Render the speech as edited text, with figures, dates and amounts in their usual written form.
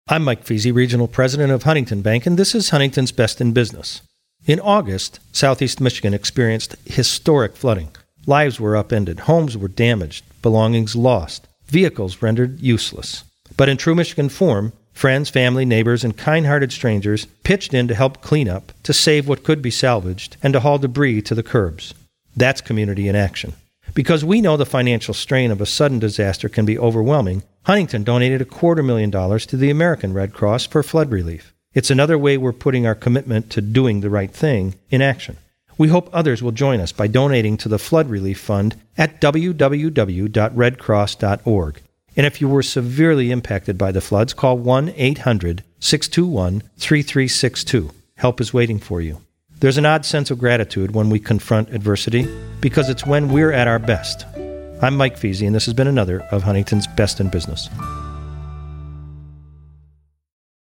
I'm Mike Feasy, Regional President of Huntington Bank, and this is Huntington's Best in Business. In August, Southeast Michigan experienced historic flooding. Lives were upended, homes were damaged, belongings lost, vehicles rendered useless. But in true Michigan form, friends, family, neighbors, and kind-hearted strangers pitched in to help clean up, to save what could be salvaged, and to haul debris to the curbs. That's community in action. Because we know the financial strain of a sudden disaster can be overwhelming, Huntington donated $250,000 to the American Red Cross for flood relief. It's another way we're putting our commitment to doing the right thing in action. We hope others will join us by donating to the Flood Relief Fund at www.redcross.org. And if you were severely impacted by the floods, call 1-800-621-3362. Help is waiting for you. There's an odd sense of gratitude when we confront adversity, because it's when we're at our best. I'm Mike Feasy, and this has been another of Huntington's Best in Business.